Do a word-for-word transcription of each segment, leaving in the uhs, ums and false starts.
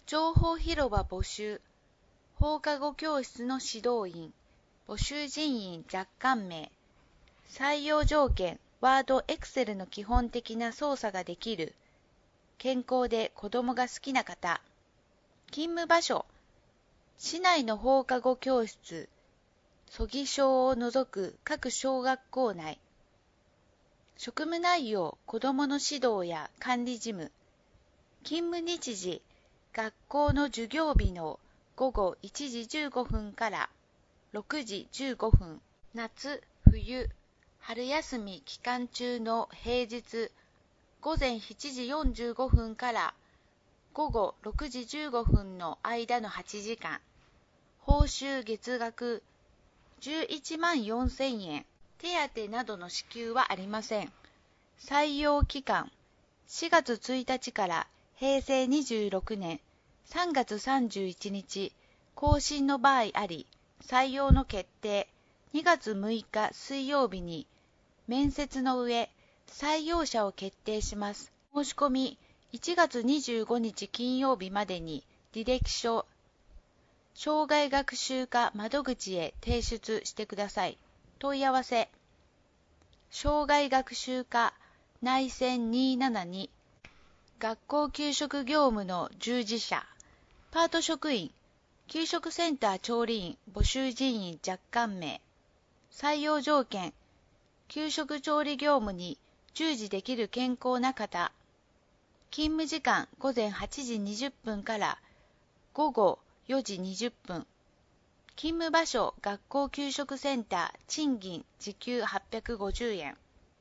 情報広場募集。放課後教室の指導員。募集人員若干名。採用条件。ワード、エクセルの基本的な操作ができる。健康で子供が好きな方。勤務場所。市内の放課後教室。曽木小を除く各小学校内。職務内容、子どもの指導や管理事務。勤務日時、学校の授業日の午後いちじじゅうごふんからろくじじゅうごふん。夏、冬、春休み期間中の平日、午前しちじよんじゅうごふんから午後ろくじじゅうごふんの間のはちじかん。報酬月額じゅういちまんよんせんえん。手当などの支給はありません。採用期間しがつついたちからへいせいにじゅうろくねんさんがつさんじゅういちにち更新の場合あり、採用の決定にがつむいか水曜日に面接の上採用者を決定します。申し込みいちがつにじゅうごにち金曜日までに履歴書障害学習課窓口へ提出してください。問い合わせ障害学習課内線にーななに学校給食業務の従事者パート職員給食センター調理員募集人員若干名採用条件給食調理業務に従事できる健康な方勤務時間午前はちじにじゅっぷんから午後よじにじゅっぷん勤務場所学校給食センター賃金時給はっぴゃくごじゅうえん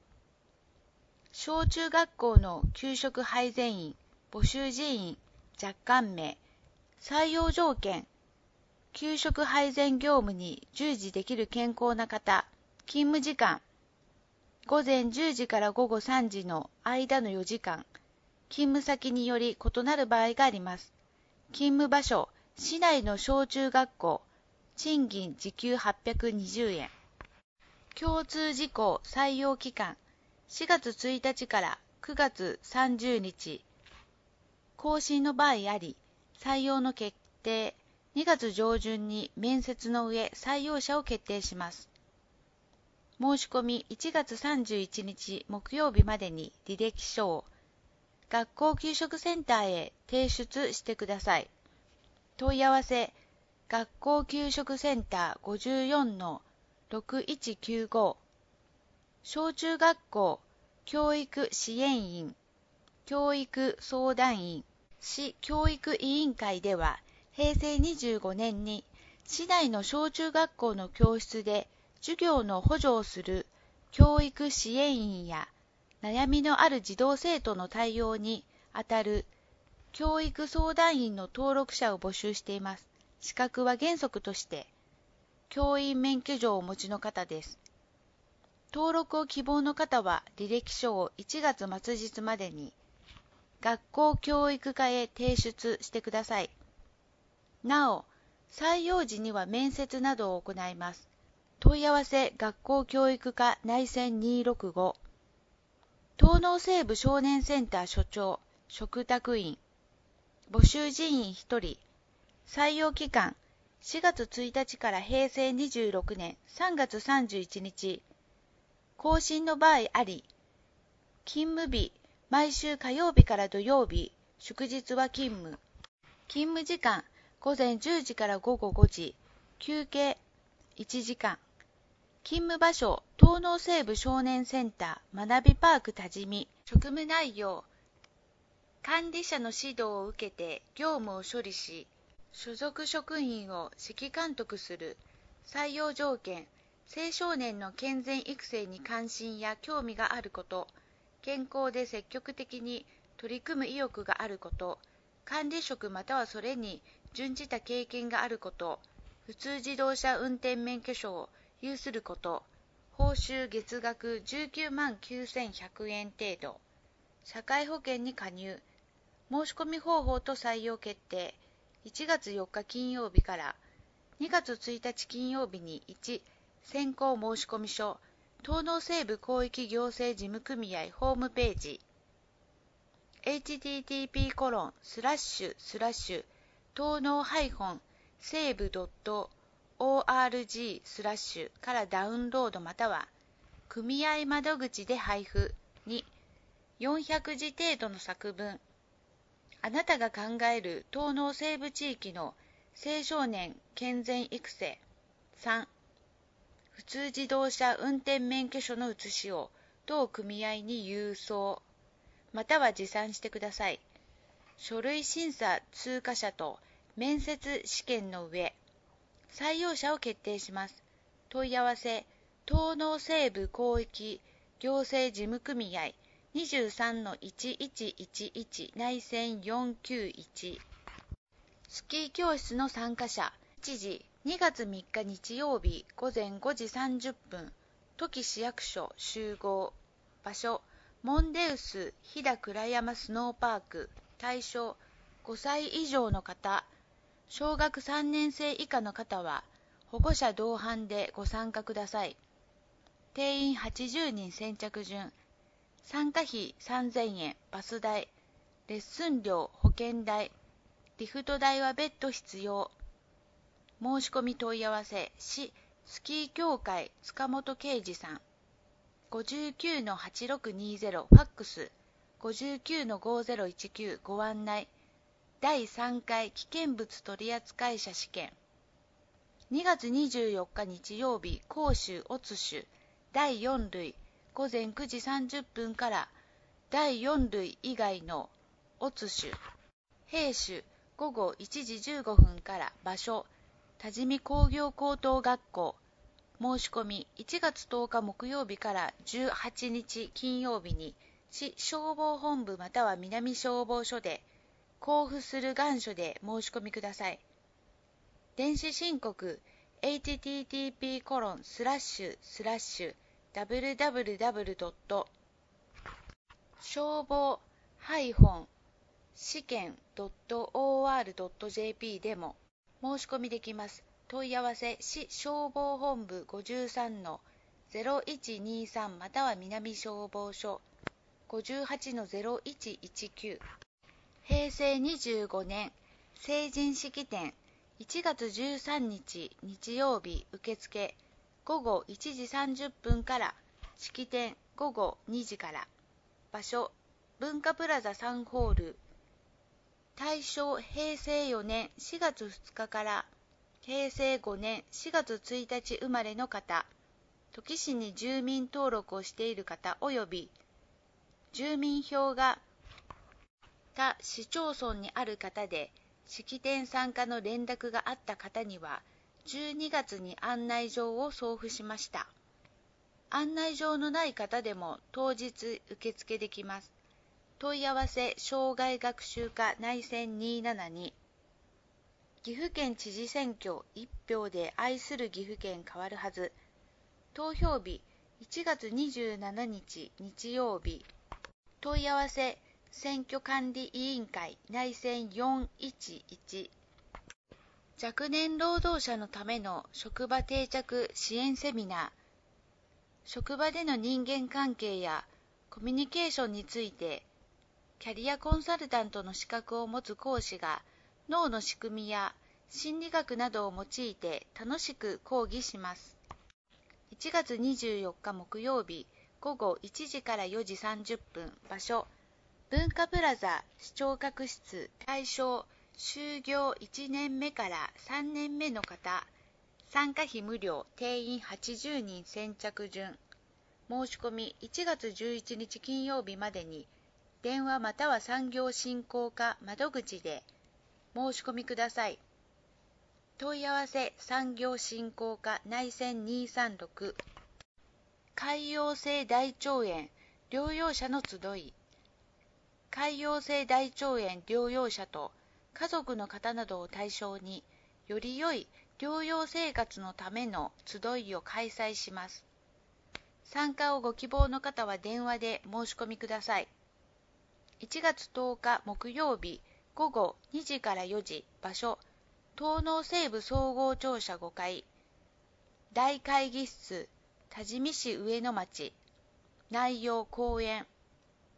小中学校の給食配膳員募集人員若干名採用条件給食配膳業務に従事できる健康な方勤務時間午前じゅうじから午後さんじの間のよじかん勤務先により異なる場合があります。勤務場所市内の小中学校賃金時給はっぴゃくにじゅうえん共通事項採用期間しがつついたちからくがつさんじゅうにち更新の場合あり採用の決定にがつ上旬に面接の上採用者を決定します。申し込みいちがつさんじゅういちにち木曜日までに履歴書を学校給食センターへ提出してください。問い合わせ学校給食センター ごじゅうよんのろくいちきゅうご 小中学校教育支援員教育相談員市教育委員会ではへいせいにじゅうごねんに市内の小中学校の教室で授業の補助をする教育支援員や悩みのある児童生徒の対応にあたる教育相談員の登録者を募集しています。資格は原則として教員免許状をお持ちの方です。登録を希望の方は履歴書をいちがつ末日までに学校教育課へ提出してください。なお、採用時には面接などを行います。問い合わせ学校教育課内線にーろくご東農西部少年センター所長嘱託員募集人員ひとり採用期間しがつついたちからへいせいにじゅうろくねんさんがつさんじゅういちにち更新の場合あり勤務日毎週火曜日から土曜日祝日は勤務勤務時間午前じゅうじから午後ごじ休憩いちじかん勤務場所東農西部少年センター学びパーク多治見職務内容管理者の指導を受けて業務を処理し所属職員を指揮監督する採用条件青少年の健全育成に関心や興味があること健康で積極的に取り組む意欲があること管理職またはそれに準じた経験があること普通自動車運転免許証を有すること報酬月額じゅうきゅうまんきゅうせんひゃくえん程度社会保険に加入申し込み方法と採用決定いちがつよっか金曜日からにがつついたち金曜日にいち選考申込書東農西部広域行政事務組合ホームページエイチティーティーピーコロンスラッシュスラッシュ東農西部 .org スラッシュからダウンロードまたは組合窓口で配布。に、よんひゃくじ程度の作文。あなたが考える東農西部地域の青少年健全育成。さん、普通自動車運転免許証の写しを当組合に郵送または持参してください。書類審査通過者と面接試験の上、採用者を決定します。問い合わせ、東農西部広域行政事務組合 にじゅうさんのいちいちいちいち 内線よんきゅういち。スキー教室の参加者、日時にがつみっか日曜日午前ごじさんじゅっぷん、土岐市役所集合。場所、モンデウス飛騨倉山スノーパーク。対象、ごさい以上の方、小学さんねん生以下の方は保護者同伴でご参加ください。定員はちじゅうにん先着順。参加費さんぜんえん、バス代、レッスン料、保険代、リフト代は別途必要。申し込み問い合わせ、市スキー協会塚本啓二さん。ごじゅうきゅうのはちろくにゼロ、ファックス、ごじゅうきゅうのごゼロいちきゅう、ご案内。だいさんかい危険物取扱者試験。にがつにじゅうよっか日曜日、甲州オツ種だいよん類午前くじさんじゅっぷんからだいよん類以外のオツ種兵種午後いちじじゅうごふんから。場所、多治見工業高等学校。申し込みいちがつとおか木曜日からじゅうはちにち金曜日に市消防本部または南消防署で交付する願書で申し込みください。電子申告 エイチティーティーピーコロンスラッシュスラッシュダブリューダブリューダブリュードット消防試験 ドットオーアールドットジェーピー でも申し込みできます。問い合わせ、市消防本部ごじゅうさんのゼロいちにさんまたは南消防署 ごじゅうはちのゼロいちいちきゅう。平成にじゅうごねん成人式典いちがつじゅうさんにち日曜日受付午後いちじさんじゅっぷんから式典午後にじから。場所、文化プラザさんホール。対象、平成よねんしがつふつかから平成ごねんしがつついたち生まれの方、土岐市に住民登録をしている方および住民票が他市町村にある方で式典参加の連絡があった方にはじゅうにがつに案内状を送付しました。案内状のない方でも当日受付できます。問い合わせ、障害学習課内線にひゃくななじゅうに。岐阜県知事選挙いち票で愛する岐阜県変わるはず。投票日いちがつにじゅうしちにち日曜日。問い合わせ、選挙管理委員会内線よんいちいち。若年労働者のための職場定着支援セミナー。職場での人間関係やコミュニケーションについてキャリアコンサルタントの資格を持つ講師が脳の仕組みや心理学などを用いて楽しく講義します。いちがつにじゅうよっか木曜日午後いちじからよじさんじゅっぷん。場所、文化プラザ視聴覚室。対象、就業いちねんめからさんねんめの方。参加費無料。定員はちじゅうにん先着順。申し込みいちがつじゅういちにち金曜日までに電話または産業振興課窓口で申し込みください。問い合わせ、産業振興課内線にさんろく。潰瘍性大腸炎療養者の集い。潰瘍性大腸炎療養者と家族の方などを対象により良い療養生活のための集いを開催します。参加をご希望の方は電話で申し込みください。いちがつとおか木曜日午後にじからよじ。場所、東農西部総合庁舎ごかい。大会議室、多治見市上野町。内容講演。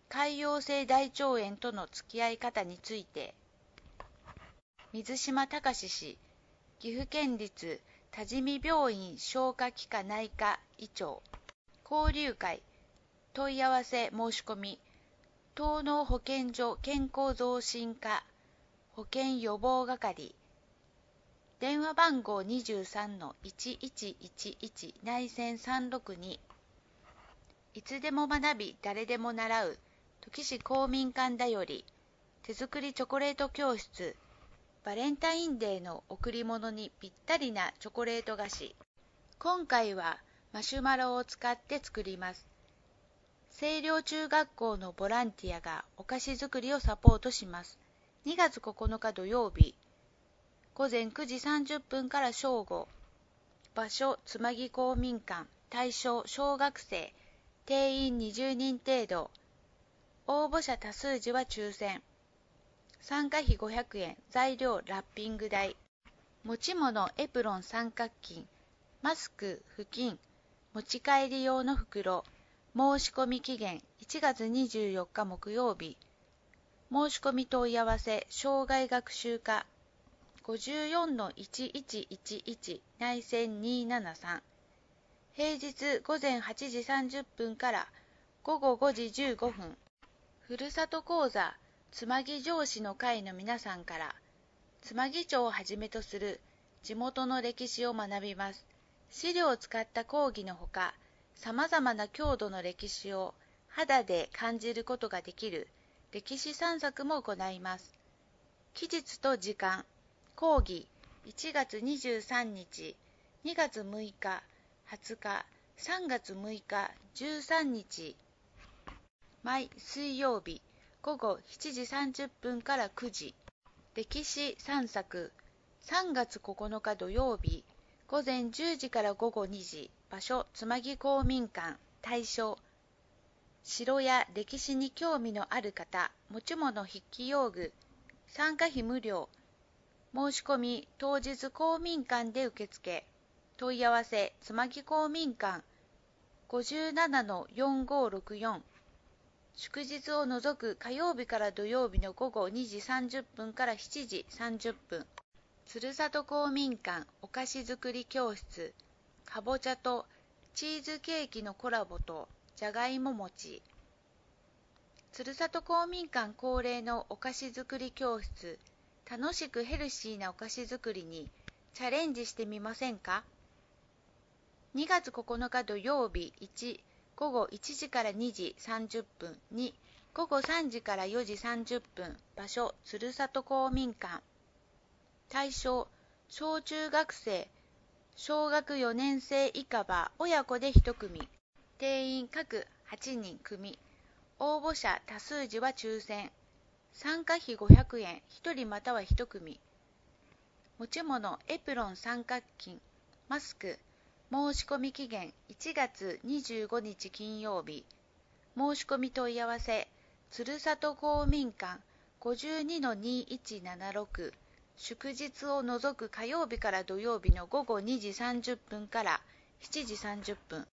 潰瘍性大腸炎との付き合い方について。水島隆氏、岐阜県立多治見病院消化器科内科医長。交流会問い合わせ申し込み、東農保健所健康増進課保健予防係。電話番号 にじゅうさんのいちいちいちいち 内線さんろくに。いつでも学び誰でも習う土岐市公民館だより手作りチョコレート教室。バレンタインデーの贈り物にぴったりなチョコレート菓子。今回はマシュマロを使って作ります。清涼中学校のボランティアがお菓子作りをサポートします。にがつここのか土曜日、午前くじさんじゅっぷんから正午。場所、つまぎ公民館。対象、小学生。定員にじゅうにん程度。応募者多数時は抽選。参加費ごひゃくえん。材料、ラッピング代。持ち物、エプロン三角巾。マスク、布巾。持ち帰り用の袋。申し込み期限、いちがつにじゅうよっか木曜日。申し込み問い合わせ、障害学習課。ごじゅうよんのいちいちいちいち 内線にーななさん。平日午前はちじさんじゅっぷんから午後ごじじゅうごふん。ふるさと講座つまぎ城市の会の皆さんからつまぎ町をはじめとする地元の歴史を学びます。資料を使った講義のほか、さまざまな郷土の歴史を肌で感じることができる歴史散策も行います。期日と時間。講義いちがつにじゅうさんにち、にがつむいか、はつか、さんがつむいか、じゅうさんにち。毎水曜日午後しちじさんじゅっぷんからくじ。歴史散策さんがつここのか土曜日午前じゅうじから午後にじ。場所、つまぎ公民館。対象、城や歴史に興味のある方。持ち物筆記用具。参加費無料。申し込み当日公民館で受付。問い合わせつまぎ公民館 ごじゅうななのよんごろくよん。祝日を除く火曜日から土曜日の午後にじさんじゅっぷんからしちじさんじゅっぷん。つるさと公民館お菓子作り教室。かぼちゃとチーズケーキのコラボとじゃがいも餅。つるさと公民館恒例のお菓子作り教室。楽しくヘルシーなお菓子作りにチャレンジしてみませんか？にがつここのか土曜日いち、午後いちじからにじさんじゅっぷん。に、午後さんじからよじさんじゅっぷん。場所、つるさと公民館。対象、小中学生、小学よねん生以下は親子でいち組。定員各はちにん組。応募者多数時は抽選。参加費ごひゃくえん。ひとりまたはいち組。持ち物、エプロン三角巾。マスク。申し込み期限いちがつにじゅうごにち金曜日。申し込み問い合わせ、つるさと公民館 ごじゅうにのにいちななろく。祝日を除く火曜日から土曜日の午後にじさんじゅっぷんからしちじさんじゅっぷん。